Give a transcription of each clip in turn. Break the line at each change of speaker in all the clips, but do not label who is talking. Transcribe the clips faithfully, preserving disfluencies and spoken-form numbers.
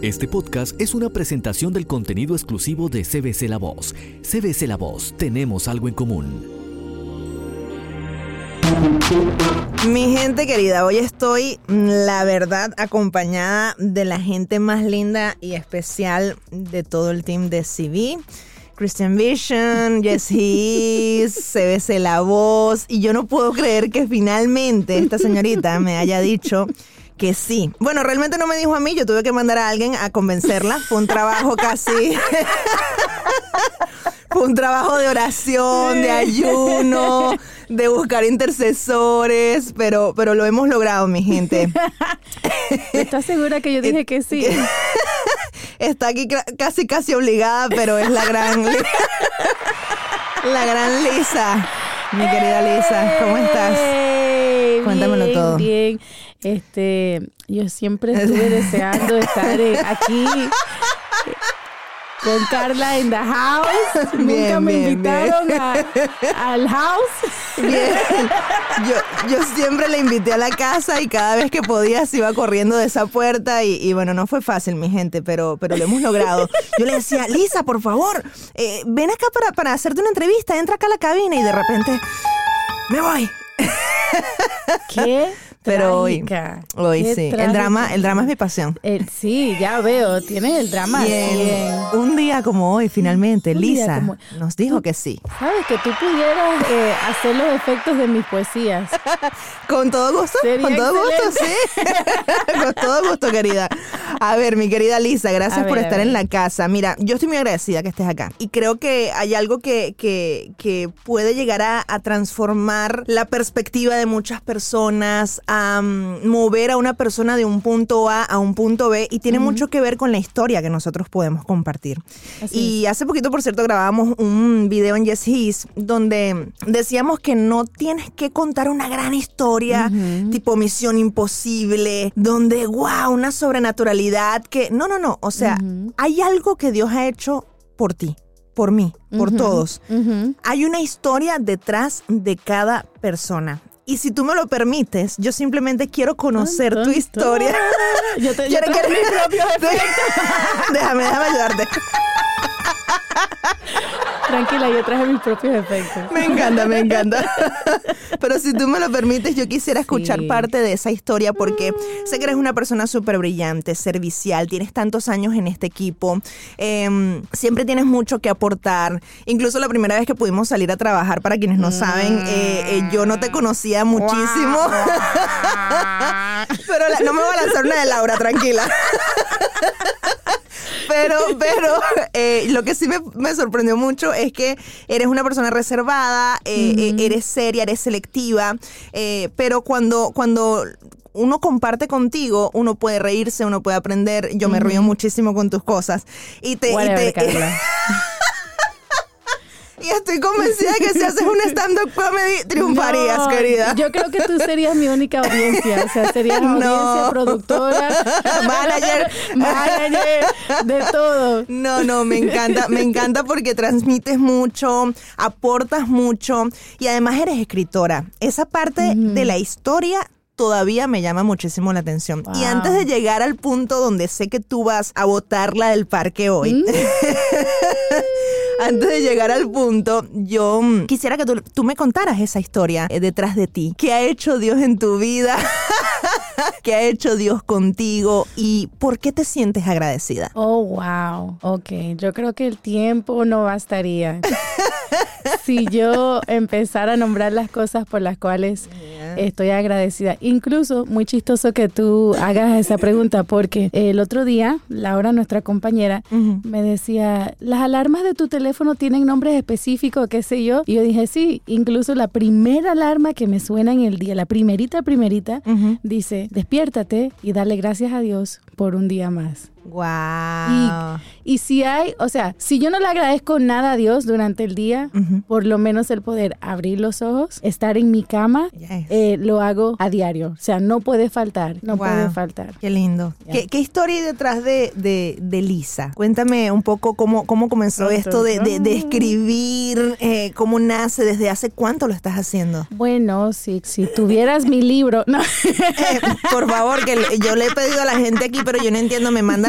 Este podcast es una presentación del contenido exclusivo de C B C La Voz. C B C La Voz, tenemos algo en común.
Mi gente querida, hoy estoy, la verdad, acompañada de la gente más linda y especial de todo el team de C V. Christian Vision, Yes He Is, C B C La Voz. Y yo no puedo creer que finalmente esta señorita me haya dicho que sí. Bueno, realmente no me dijo a mí, yo tuve que mandar a alguien a convencerla. Fue un trabajo casi... Fue un trabajo de oración, de ayuno, de buscar intercesores, pero, pero lo hemos logrado, mi gente.
¿Estás segura que yo dije que sí?
Está aquí casi casi obligada, pero es la gran la gran Lisa. Mi querida Lisa, ¿cómo estás? Cuéntamelo
bien,
todo.
Bien, este, yo siempre estuve deseando estar eh, aquí con Carla en the house.
Bien,
Nunca me
bien,
invitaron
bien.
A, al house.
Bien. Yo, yo siempre la invité a la casa y cada vez que podía se iba corriendo de esa puerta y, y bueno, no fue fácil, mi gente, pero, pero lo hemos logrado. Yo le decía, Lisa, por favor, eh, ven acá para, para hacerte una entrevista, entra acá a la cabina y de repente, me voy.
¿Qué?
Pero hoy, hoy
Qué
sí,
trágica.
el drama, el drama es mi pasión.
El, sí, ya veo, tienes el drama.
Bien.
Bien.
Un día como hoy, finalmente,
Un día
Lisa
como-
nos dijo que sí.
Sabes que tú pudieras eh, hacer los efectos de mis poesías.
Con todo gusto,
Sería
con todo gusto, sí. Con todo gusto, querida. A ver, mi querida Lisa, gracias
A ver,
por
a
estar
ver.
en la casa. Mira, yo estoy muy agradecida que estés acá. Y creo que hay algo que, que, que puede llegar a, a transformar la perspectiva de muchas personas, a um, mover a una persona de un punto A a un punto B, y tiene uh-huh. mucho que ver con la historia que nosotros podemos compartir.
Así
y hace poquito, por cierto, grabábamos un video en Yes He Is donde decíamos que no tienes que contar una gran historia, uh-huh. tipo Misión Imposible, donde, wow, una sobrenaturalidad que... No, no, no. O sea, uh-huh. hay algo que Dios ha hecho por ti, por mí, por uh-huh. todos. Uh-huh. Hay una historia detrás de cada persona. Y si tú me lo permites, yo simplemente quiero conocer
Tan,
tu
tan,
historia.
tan. Yo te yo
quiero,
quiero mis propios efectos.
Déjame, déjame ayudarte.
Tranquila, yo traje mis propios efectos.
Me encanta, me encanta. Pero si tú me lo permites, yo quisiera escuchar sí. parte de esa historia porque sé que eres una persona súper brillante, servicial, tienes tantos años en este equipo, eh, siempre tienes mucho que aportar. Incluso la primera vez que pudimos salir a trabajar, para quienes no saben, eh, eh, yo no te conocía muchísimo. Pero la, no me voy a lanzar una de Laura, tranquila. Pero, pero eh, lo que sí me, me sorprendió mucho es que eres una persona reservada, eh, uh-huh. eh, eres seria, eres selectiva, eh, pero cuando, cuando uno comparte contigo, uno puede reírse, uno puede aprender. Yo uh-huh. me río muchísimo con tus cosas. Y te...
Whatever,
y, te y estoy convencida que si haces un stand-up comedy, triunfarías,
no,
querida.
Yo creo que tú serías mi única audiencia. O sea, serías
no.
audiencia, productora,
manager,
manager, de todo.
No, no, me encanta, me encanta porque transmites mucho, aportas mucho y además eres escritora. Esa parte mm. de la historia todavía me llama muchísimo la atención. Wow. Y antes de llegar al punto donde sé que tú vas a botarla del parque hoy, mm. antes de llegar al punto, yo quisiera que tú, tú me contaras esa historia eh, detrás de ti. ¿Qué ha hecho Dios en tu vida? ¿Qué ha hecho Dios contigo? ¿Y por qué te sientes agradecida?
Oh, wow. Ok, yo creo que el tiempo no bastaría. Si yo empezara a nombrar las cosas por las cuales yeah. estoy agradecida. Incluso, muy chistoso que tú hagas esa pregunta, porque el otro día, Laura, nuestra compañera, uh-huh. me decía, las alarmas de tu teléfono tienen nombres específicos, qué sé yo. Y yo dije, sí, incluso la primera alarma que me suena en el día, la primerita, primerita, uh-huh. dice, despiértate y dale gracias a Dios por un día más.
Wow.
Y, y si hay, o sea, si yo no le agradezco nada a Dios durante el día, uh-huh. por lo menos el poder abrir los ojos, estar en mi cama, yes. eh, lo hago a diario. O sea, no puede faltar, no wow. puede faltar.
Qué lindo. Yeah. ¿Qué, ¿Qué historia hay detrás de, de, de Lisa? Cuéntame un poco cómo, cómo comenzó Pronto, esto de, de, de escribir, eh, cómo nace, desde hace cuánto lo estás haciendo.
Bueno, si, si tuvieras mi libro, no.
Eh, por favor, que yo le he pedido a la gente aquí, pero yo no entiendo, me mandan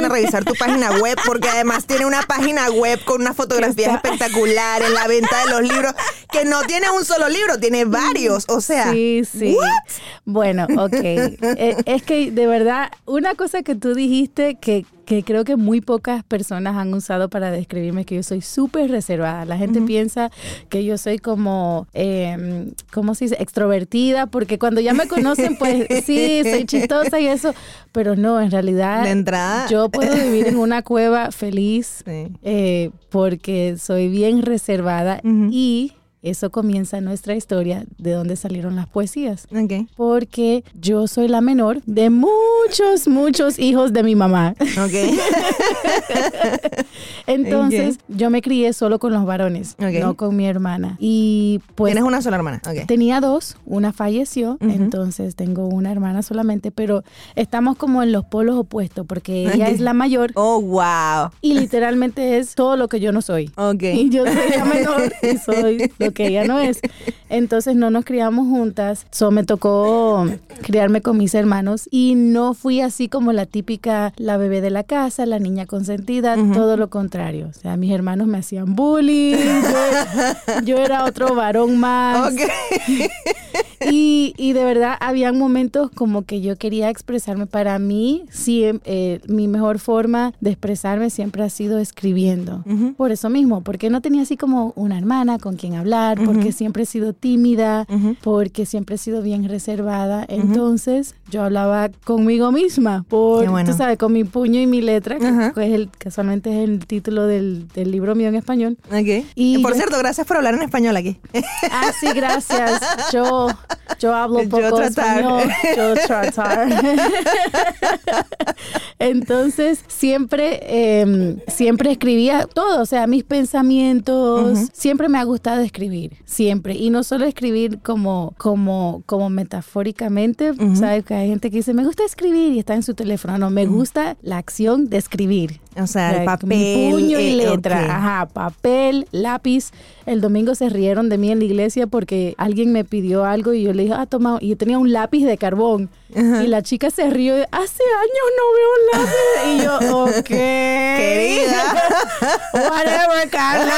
vayan a revisar tu página web, porque además tiene una página web con unas fotografías
Está...
espectaculares, la venta de los libros, que no tiene un solo libro, tiene varios, o sea.
Sí, sí.
¿what?
Bueno, ok. eh, es que de verdad, una cosa que tú dijiste que que creo que muy pocas personas han usado para describirme es que yo soy súper reservada. La gente uh-huh. piensa que yo soy como, eh, ¿cómo se dice? Extrovertida, porque cuando ya me conocen, pues sí, soy chistosa y eso, pero no, en realidad
de entrada
yo puedo vivir en una cueva feliz
sí.
eh, porque soy bien reservada uh-huh. y... Eso comienza nuestra historia de dónde salieron las poesías.
Okay.
Porque yo soy la menor de muchos, muchos hijos de mi mamá.
Okay.
Entonces, okay. yo me crié solo con los varones, okay. no con mi hermana. Y pues...
¿Tienes una sola hermana? Okay.
Tenía dos, una falleció, uh-huh. entonces tengo una hermana solamente, pero estamos como en los polos opuestos, porque ella
okay.
es la mayor.
Oh, wow.
Y literalmente es todo lo que yo no soy.
Okay.
Y yo soy la menor y soy lo que ella no es. Entonces no nos criamos juntas. So, me tocó criarme con mis hermanos y no fui así como la típica, la bebé de la casa, la niña consentida, uh-huh. todo lo contrario. O sea, mis hermanos me hacían bullying. Yo, yo era otro varón más.
Okay.
Y, y de verdad habían momentos como que yo quería expresarme. Para mí, sí, eh, mi mejor forma de expresarme siempre ha sido escribiendo. Uh-huh. Por eso mismo, porque no tenía así como una hermana con quien hablar, uh-huh. porque siempre he sido tímida, uh-huh. porque siempre he sido bien reservada. Uh-huh. Entonces, yo hablaba conmigo misma, por, bueno. tú sabes, con mi puño y mi letra, uh-huh. que es el, casualmente es el título del, del libro mío en español.
Okay. Y por yo, cierto, gracias por hablar en español aquí.
Ah, sí, gracias. Yo... Yo hablo poco yo español, yo tratar. Entonces, siempre, eh, siempre escribía todo, o sea, mis pensamientos. Uh-huh. Siempre me ha gustado escribir, siempre. Y no solo escribir como, como, como metafóricamente, uh-huh. ¿sabes? Que hay gente que dice, me gusta escribir y está en su teléfono. No, me uh-huh. gusta la acción de escribir.
O sea, el papel.
Mi puño y
eh,
letra. Okay. Ajá, papel, lápiz. El domingo se rieron de mí en la iglesia porque alguien me pidió algo y yo le dije, ah, toma. Y yo tenía un lápiz de carbón. Uh-huh. Y la chica se rió. Hace años no veo un lápiz. Y yo, ok.
Querida.
Whatever, Carla.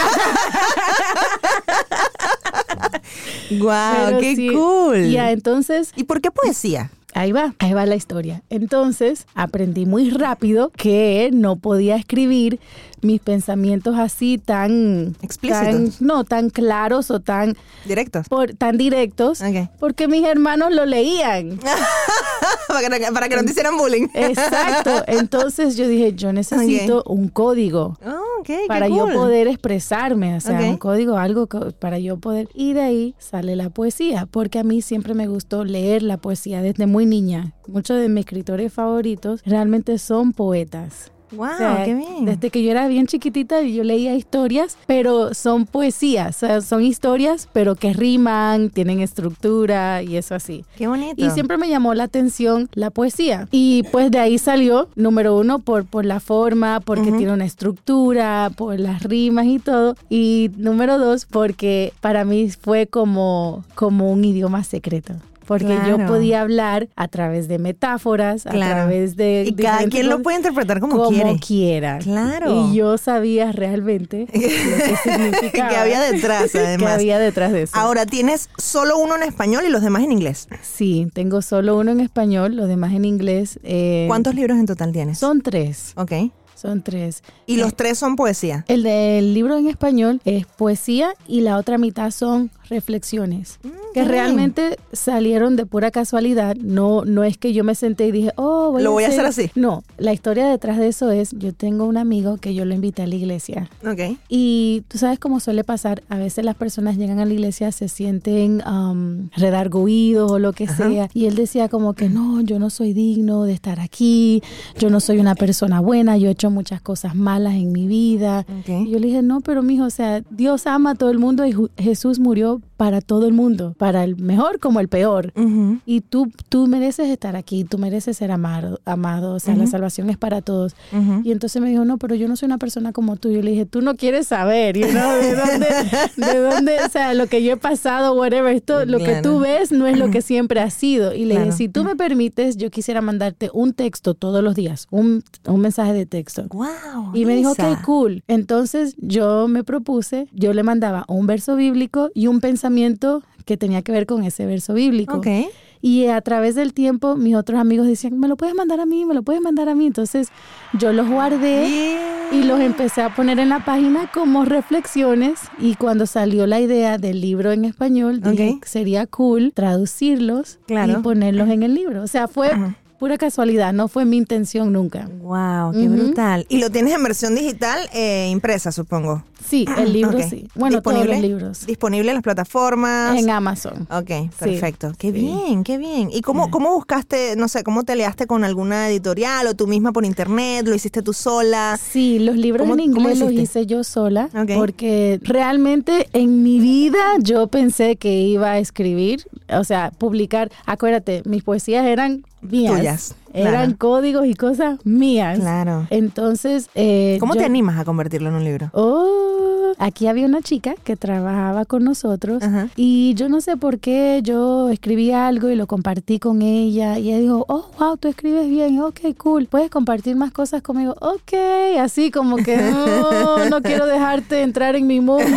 Wow, qué
sí.
cool.
Ya, entonces.
¿Y por qué poesía?
Ahí va, ahí va la historia. Entonces, aprendí muy rápido que no podía escribir mis pensamientos así tan...
explícitos.
Tan, no, tan claros o tan...
directos.
Por, tan directos,
okay.
porque mis hermanos lo leían.
para, que, para que no te hicieran bullying.
Exacto. Entonces yo dije, yo necesito okay. un código
oh, okay,
para
cool.
yo poder expresarme. O sea,
okay.
un código, algo para yo poder... Y de ahí sale la poesía, porque a mí siempre me gustó leer la poesía desde muy niña. Muchos de mis escritores favoritos realmente son poetas.
Wow,
o sea,
qué bien.
Desde que yo era bien chiquitita yo leía historias, pero son poesías, o sea, son historias, pero que riman, tienen estructura y eso así.
Qué bonito.
Y siempre me llamó la atención la poesía. Y pues de ahí salió, número uno, por, por la forma, porque uh-huh. tiene una estructura, por las rimas y todo. Y número dos, porque para mí fue como, como un idioma secreto. Porque claro. yo podía hablar a través de metáforas,
claro.
a través de...
Y cada quien lo puede interpretar como,
como
quiere.
quiera.
Claro.
Y yo sabía realmente lo que significaba.
Que había detrás, además.
Que había detrás de eso.
Ahora, ¿tienes solo uno en español y los demás en inglés?
Sí, tengo solo uno en español, los demás en inglés. Eh,
¿Cuántos libros en total tienes?
Son tres.
Ok.
Son tres.
¿Y
eh,
los tres son poesía?
El del libro en español es poesía y la otra mitad son reflexiones. Mm, que bien. Realmente salieron de pura casualidad. No, no es que yo me senté y dije, oh, voy
lo
a
voy
hacer...
a hacer así.
No, la historia detrás de eso es, yo tengo un amigo que yo lo invité a la iglesia.
Ok.
Y tú sabes cómo suele pasar, a veces las personas llegan a la iglesia, se sienten um, redarguidos o lo que Ajá. sea. Y él decía como que no, yo no soy digno de estar aquí, yo no soy una persona buena, yo he hecho muchas cosas malas en mi vida.
Okay.
Y yo le dije, no, pero mijo, o sea, Dios ama a todo el mundo y Jesús murió para todo el mundo, para el mejor como el peor.
Uh-huh.
Y tú, tú mereces estar aquí, tú mereces ser amado, amado o sea, uh-huh. la salvación es para todos.
Uh-huh.
Y entonces me dijo, no, pero yo no soy una persona como tú. Yo le dije, tú no quieres saber, you know, de dónde, de dónde, o sea, lo que yo he pasado, whatever, esto, lo
claro.
que tú ves no es lo que siempre ha sido. Y le
claro.
dije, si tú me permites, yo quisiera mandarte un texto todos los días, un, un mensaje de texto.
Wow,
y me dijo,
Lisa.
ok, cool. Entonces yo me propuse, yo le mandaba un verso bíblico y un pensamiento que tenía que ver con ese verso bíblico.
Okay.
Y a través del tiempo, mis otros amigos decían, me lo puedes mandar a mí, me lo puedes mandar a mí. Entonces yo los guardé
yeah.
y los empecé a poner en la página como reflexiones. Y cuando salió la idea del libro en español, dije,
okay.
sería cool traducirlos
claro.
y ponerlos en el libro. O sea, fue... Uh-huh. pura casualidad, no fue mi intención nunca.
Wow, qué uh-huh. brutal. ¿Y lo tienes en versión digital eh, impresa, supongo?
Sí, el libro
okay.
sí. Bueno, todos los libros.
¿Disponible en las plataformas?
En Amazon.
Ok, perfecto.
Sí,
qué
sí.
bien, qué bien. ¿Y cómo, cómo buscaste, no sé, cómo te leaste con alguna editorial o tú misma por internet? ¿Lo hiciste tú sola?
Sí, los libros en inglés los hice yo sola okay. porque realmente en mi vida yo pensé que iba a escribir, o sea, publicar. Acuérdate, mis poesías eran mías.
Tuyas.
Eran
claro.
códigos y cosas mías.
Claro.
Entonces... Eh,
¿Cómo
yo,
te animas a convertirlo en un libro?
Oh, aquí había una chica que trabajaba con nosotros
uh-huh.
y yo no sé por qué yo escribí algo y lo compartí con ella y ella dijo, oh, wow, tú escribes bien, ok, cool, ¿puedes compartir más cosas conmigo? Ok, así como que no, no quiero dejarte entrar en mi mundo.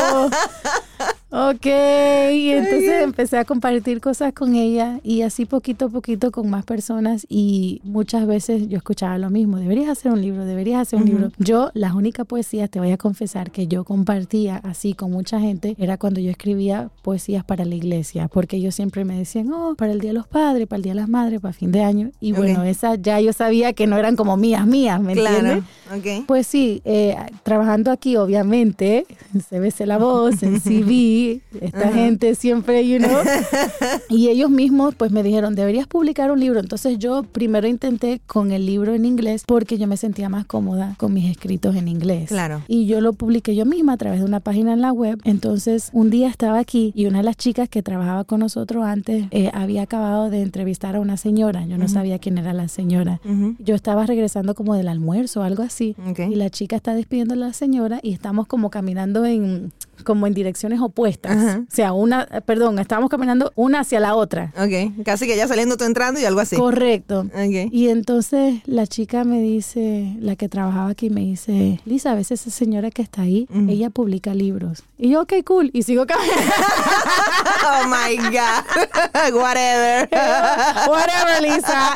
Ok, y entonces empecé a compartir cosas con ella y así poquito a poquito con más personas y muchas veces yo escuchaba lo mismo, deberías hacer un libro, deberías hacer un uh-huh. libro. Yo, las únicas poesías, te voy a confesar que yo compartía así con mucha gente, era cuando yo escribía poesías para la iglesia, porque ellos siempre me decían, oh, para el Día de los Padres, para el Día de las Madres, para fin de año, y okay. bueno, esas ya yo sabía que no eran como mías, mías, ¿me
claro.
entiendes?
Okay.
Pues sí, eh, trabajando aquí, obviamente, en C B C La Voz, en C V, esta uh-huh. gente siempre, you know, y ellos mismos pues me dijeron, deberías publicar un libro. Entonces yo primero intenté con el libro en inglés porque yo me sentía más cómoda con mis escritos en inglés.
Claro.
Y yo lo publiqué yo misma a través de una página en la web. Entonces un día estaba aquí y una de las chicas que trabajaba con nosotros antes eh, había acabado de entrevistar a una señora. Yo no uh-huh. sabía quién era la señora. Uh-huh. Yo estaba regresando como del almuerzo o algo así.
Okay.
Y la chica está despidiendo a la señora y estamos como caminando en... como en direcciones opuestas. Uh-huh. O sea, una, perdón, estábamos caminando una hacia la otra.
Ok, casi que ya saliendo tú entrando y algo así.
Correcto.
Okay.
Y entonces la chica me dice, la que trabajaba aquí me dice, Lisa, a veces esa señora que está ahí, uh-huh. ella publica libros. Y yo, ok, cool. Y sigo caminando.
Oh my God. Whatever.
Whatever, Lisa.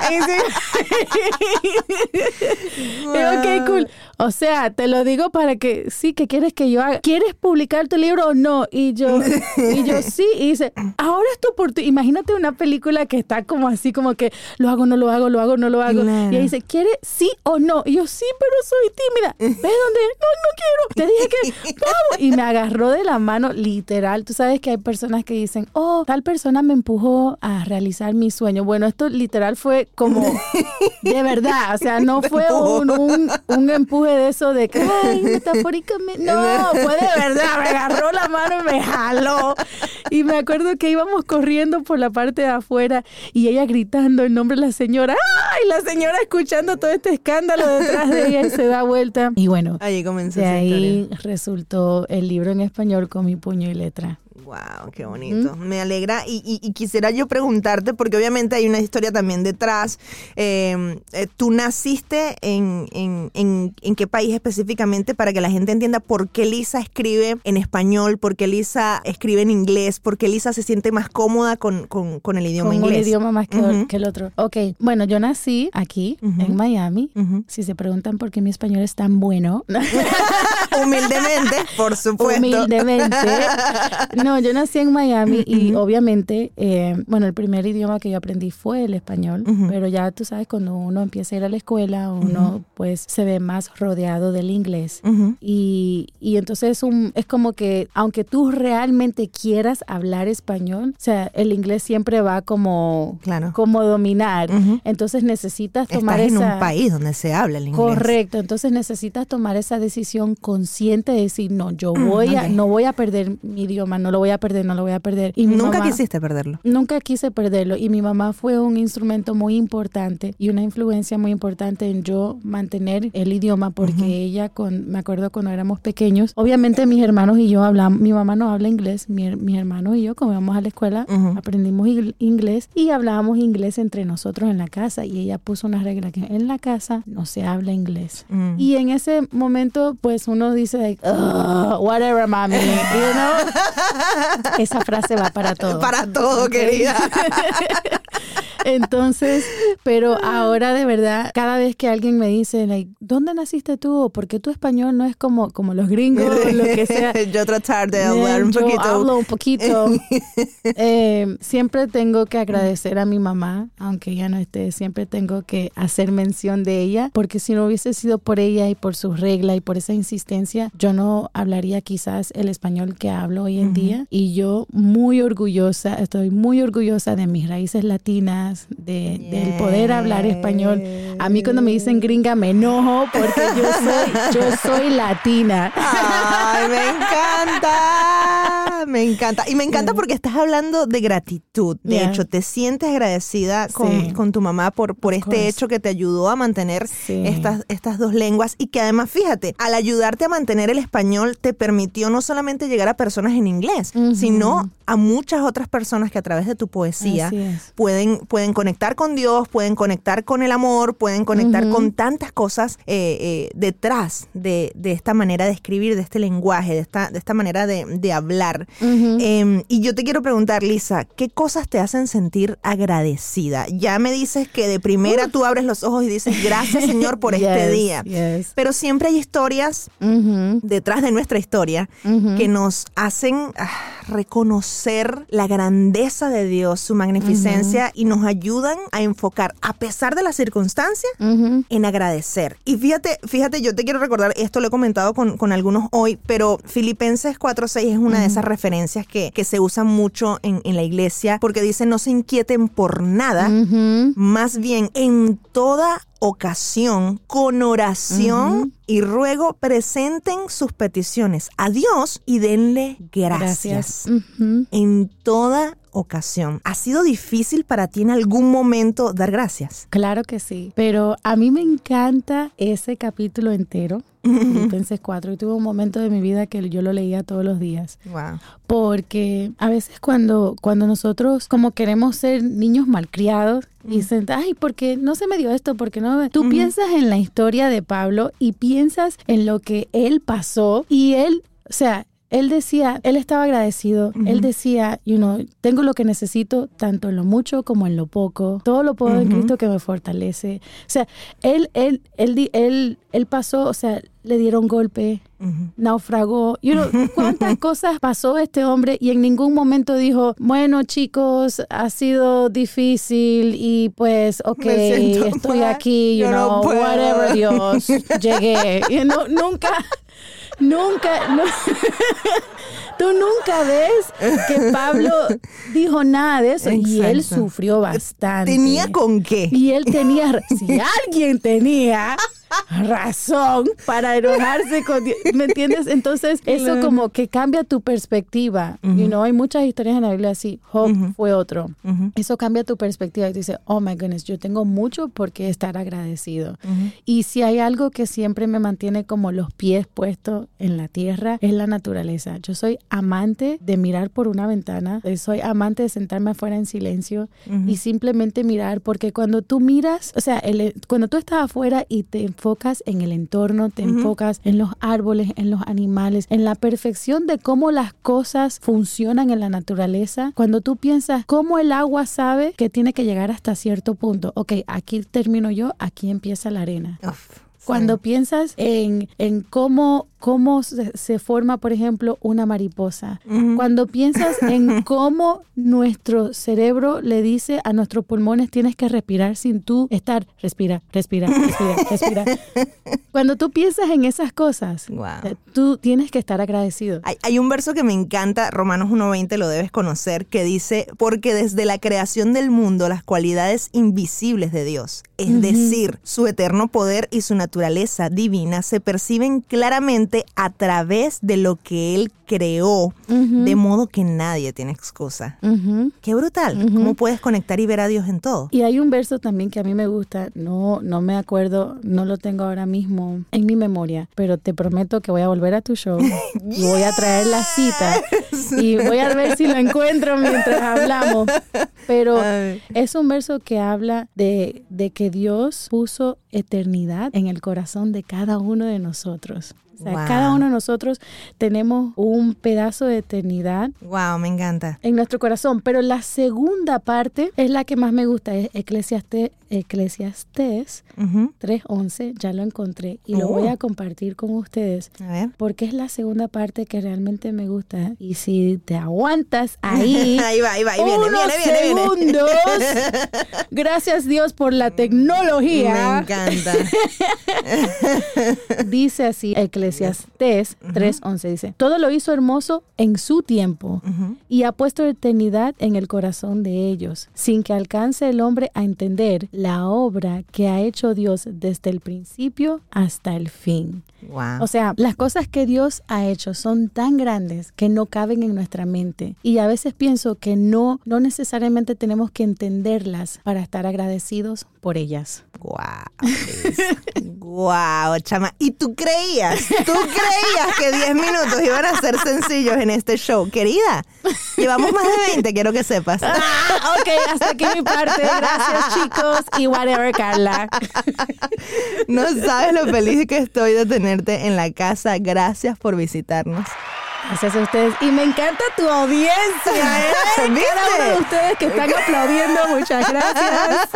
Y, wow. y ok, cool. O sea, te lo digo para que, sí, que quieres que yo haga. ¿Quieres publicar tu libro o no? Y yo, y yo sí. Y dice, ahora es tu oportunidad. Imagínate una película que está como así, como que lo hago, no lo hago, lo hago, no lo hago.
Claro.
Y ella dice, ¿quieres sí o no? Y yo, sí, pero soy tímida. ¿Ves dónde? No, no quiero. Te dije que vamos. Y me agarró de la mano, literal. Tú sabes que hay personas que dicen, oh, tal persona me empujó a realizar mi sueño. Bueno, esto literal fue como de verdad. O sea, no fue un, un, un empuje de eso de que, ay, metafóricamente, no, fue de verdad, me agarró la mano y me jaló. Y me acuerdo que íbamos corriendo por la parte de afuera y ella gritando el nombre de la señora, ay, la señora escuchando todo este escándalo detrás de ella y se da vuelta. Y bueno,
ahí comenzó
de
esa
ahí
historia.
Resultó el libro en español con mi puño y letra.
Wow, qué bonito. ¿Mm? Me alegra y, y, y quisiera yo preguntarte, porque obviamente hay una historia también detrás. Eh, eh, ¿Tú naciste en, en, en, en qué país específicamente para que la gente entienda por qué Lisa escribe en español, por qué Lisa escribe en inglés, por qué Lisa se siente más cómoda con, con, con el idioma
con
inglés?
Con el idioma más que,
uh-huh.
que el otro. Ok, bueno, yo nací aquí, uh-huh. en Miami. Uh-huh. Si se preguntan por qué mi español es tan bueno.
Humildemente, por supuesto.
Humildemente. No, yo nací en Miami y uh-huh. obviamente, eh, bueno, el primer idioma que yo aprendí fue el español, uh-huh. pero ya tú sabes, cuando uno empieza a ir a la escuela, uno uh-huh. pues se ve más rodeado del inglés. Uh-huh. Y, y entonces un, es como que, aunque tú realmente quieras hablar español, o sea, el inglés siempre va como,
claro.
como dominar. Uh-huh. Entonces necesitas tomar
Estás
esa...
en un país donde se habla el inglés.
Correcto. Entonces necesitas tomar esa decisión consciente de decir, no, yo voy a, okay. no voy a perder mi idioma, no lo voy voy a perder, no lo voy a perder. Y mi
¿Nunca
mamá,
quisiste perderlo?
Nunca quise perderlo. Y mi mamá fue un instrumento muy importante y una influencia muy importante en yo mantener el idioma, porque uh-huh. ella, con, me acuerdo cuando éramos pequeños, obviamente mis hermanos y yo hablamos, mi mamá no habla inglés, mi, mis hermanos y yo, como íbamos a la escuela, uh-huh. aprendimos inglés y hablábamos inglés entre nosotros en la casa, y ella puso una regla que en la casa no se habla inglés. Uh-huh. Y en ese momento, pues uno dice, like, whatever, mami, you know? Esa frase va para todo.
Para todo, okay. Querida.
Entonces, pero ahora de verdad, cada vez que alguien me dice, like, ¿dónde naciste tú? ¿O por qué tu español no es como, como los gringos? Lo que sea.
Yo tratar de hablar un
yo
poquito.
hablo un poquito. eh, siempre tengo que agradecer a mi mamá, aunque ella no esté, siempre tengo que hacer mención de ella, porque si no hubiese sido por ella y por sus reglas y por esa insistencia, yo no hablaría quizás el español que hablo hoy en uh-huh. día. Y yo muy orgullosa, estoy muy orgullosa de mis raíces latinas, De, yeah. del poder hablar español. A mí cuando me dicen gringa me enojo porque yo soy, yo soy latina.
Ay, me encanta, me encanta. Y me encanta porque estás hablando de gratitud. De yeah. hecho, te sientes agradecida con, sí. con tu mamá por, por este course. hecho que te ayudó a mantener sí. estas, estas dos lenguas, y que además, fíjate, al ayudarte a mantener el español, te permitió no solamente llegar a personas en inglés, uh-huh. sino a muchas otras personas que a través de tu poesía pueden, pueden conectar con Dios, pueden conectar con el amor, pueden conectar uh-huh. con tantas cosas eh, eh, detrás de, de esta manera de escribir, de este lenguaje, de esta, de esta manera de, de hablar. Uh-huh. Eh, y yo te quiero preguntar, Lisa, ¿qué cosas te hacen sentir agradecida? Ya me dices que de primera uh. tú abres los ojos y dices, gracias, Señor, por yes, este día. Yes. Pero siempre hay historias uh-huh. detrás de nuestra historia uh-huh. que nos hacen ah, reconocer la grandeza de Dios, su magnificencia, uh-huh. y nos ayudan a enfocar, a pesar de las circunstancias, uh-huh. en agradecer. Y fíjate, fíjate, yo te quiero recordar, esto lo he comentado con, con algunos hoy, pero Filipenses cuatro seis es una uh-huh. de esas referencias que, que se usan mucho en, en la iglesia, porque dice, no se inquieten por nada, uh-huh. más bien en toda ocasión, con oración uh-huh. y ruego, presenten sus peticiones a Dios y denle gracias. gracias. Uh-huh. En toda ocasión. ¿Ha sido difícil para ti en algún momento dar gracias?
Claro que sí, pero a mí me encanta ese capítulo entero. Filipenses cuatro. Y tuve un momento de mi vida que yo lo leía todos los días.
Wow.
Porque a veces cuando, cuando nosotros como queremos ser niños malcriados mm. y dicen, ay, porque no se me dio esto, porque no. Tú mm. piensas en la historia de Pablo y piensas en lo que él pasó, y él, o sea, él decía, él estaba agradecido. Uh-huh. Él decía, you know, tengo lo que necesito tanto en lo mucho como en lo poco. Todo lo puedo uh-huh. en Cristo que me fortalece. O sea, él, él, él, él, él pasó, o sea, le dieron golpe, uh-huh. naufragó. You know, ¿cuántas cosas pasó este hombre? Y en ningún momento dijo, bueno, chicos, ha sido difícil y pues, ok, estoy mal. aquí, you Yo know, no whatever, Dios, llegué. You know, nunca... Nunca, no, tú nunca ves que Pablo dijo nada de eso. Exacto. Y él sufrió bastante.
¿Tenía con qué?
Y él tenía, si alguien tenía razón para enojarse con Dios, ¿me entiendes? Entonces eso claro. como que cambia tu perspectiva. Uh-huh. You know, hay muchas historias en la Biblia así. Job uh-huh. fue otro. Uh-huh. Eso cambia tu perspectiva y te dice, oh my goodness, yo tengo mucho por qué estar agradecido. Uh-huh. Y si hay algo que siempre me mantiene como los pies puestos en la tierra, es la naturaleza. Yo soy amante de mirar por una ventana, soy amante de sentarme afuera en silencio uh-huh. y simplemente mirar, porque cuando tú miras, o sea, el, cuando tú estás afuera y te enfocas en el entorno, te uh-huh. enfocas en los árboles, en los animales, en la perfección de cómo las cosas funcionan en la naturaleza. Cuando tú piensas cómo el agua sabe que tiene que llegar hasta cierto punto. Ok, aquí termino yo, aquí empieza la arena. Uf, Cuando sí. piensas en, en cómo... cómo se, se forma, por ejemplo, una mariposa. Uh-huh. Cuando piensas en cómo nuestro cerebro le dice a nuestros pulmones, tienes que respirar sin tú estar, respira, respira, respira, respira. Cuando tú piensas en esas cosas, wow. tú tienes que estar agradecido.
Hay, hay un verso que me encanta, Romanos uno veinte, lo debes conocer, que dice, porque desde la creación del mundo, las cualidades invisibles de Dios, es uh-huh. decir, su eterno poder y su naturaleza, naturaleza divina se perciben claramente a través de lo que Él creó, uh-huh. de modo que nadie tiene excusa. Uh-huh. Qué brutal. Uh-huh. ¿Cómo puedes conectar y ver a Dios en todo?
Y hay un verso también que a mí me gusta, no, no me acuerdo, no lo tengo ahora mismo en mi memoria, pero te prometo que voy a volver a tu show y voy a traer la cita y voy a ver si lo encuentro mientras hablamos. Pero es un verso que habla de, de que Dios puso eternidad en el corazón de cada uno de nosotros. O sea, wow. cada uno de nosotros tenemos un pedazo de eternidad.
Wow, me encanta.
En nuestro corazón. Pero la segunda parte es la que más me gusta. Es Eclesiastes, Eclesiastes uh-huh. tres once. Ya lo encontré y uh. lo voy a compartir con ustedes.
A ver.
Porque es la segunda parte que realmente me gusta. Y si te aguantas ahí.
ahí va, ahí va. Ahí viene,
unos
viene, viene,
segundos. Viene. Gracias Dios por la tecnología.
Me encanta.
Dice así, Eclesiastes. Eclesiastes uh-huh. tres once dice, todo lo hizo hermoso en su tiempo uh-huh. y ha puesto eternidad en el corazón de ellos, sin que alcance el hombre a entender la obra que ha hecho Dios desde el principio hasta el fin.
Wow.
O sea, las cosas que Dios ha hecho son tan grandes que no caben en nuestra mente. Y a veces pienso que no, no necesariamente tenemos que entenderlas para estar agradecidos por ellas.
Wow. Wow, chama. ¿Y tú creías? ¿Tú creías que diez minutos iban a ser sencillos en este show? Querida, llevamos más de veinte, quiero que sepas.
Ah, ok, hasta aquí mi parte. Gracias, chicos. Y whatever, Carla.
No sabes lo feliz que estoy de tenerte en la casa. Gracias por visitarnos.
Gracias a ustedes. Y me encanta tu audiencia, ¿eh? Cada uno de ustedes que están aplaudiendo, muchas gracias.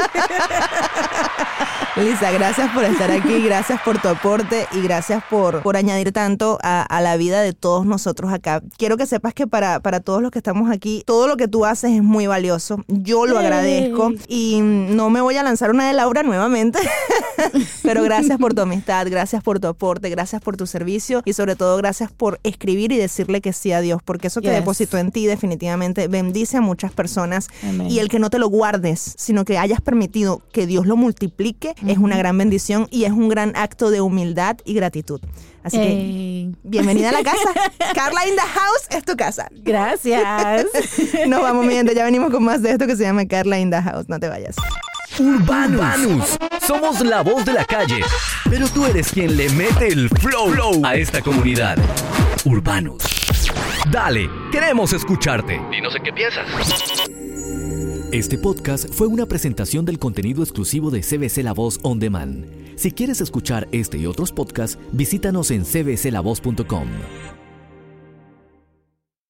Lisa, gracias por estar aquí, gracias por tu aporte y gracias por, por añadir tanto a, a la vida de todos nosotros acá. Quiero que sepas que para, para todos los que estamos aquí, todo lo que tú haces es muy valioso. Yo lo agradezco y no me voy a lanzar una de Laura nuevamente, pero gracias por tu amistad, gracias por tu aporte, gracias por tu servicio y sobre todo gracias por escribir y decirle que sí a Dios, porque eso que yes. depositó en ti definitivamente bendice a muchas personas. Amen. Y el que no te lo guardes, sino que hayas permitido que Dios lo multiplique, uh-huh. es una gran bendición y es un gran acto de humildad y gratitud. Así
Ey.
que, bienvenida a la casa. Carla in the house es tu casa.
Gracias.
Nos vamos, mi gente. Ya venimos con más de esto que se llama Carla in the house. No te vayas.
Urbanus. Urbanus. Somos la voz de la calle, pero tú eres quien le mete el flow, flow a esta comunidad. Urbanus. Dale, queremos escucharte. Dinos en qué piensas. Este podcast fue una presentación del contenido exclusivo de C B C La Voz On Demand. Si quieres escuchar este y otros podcasts, visítanos en c b c la voz punto com.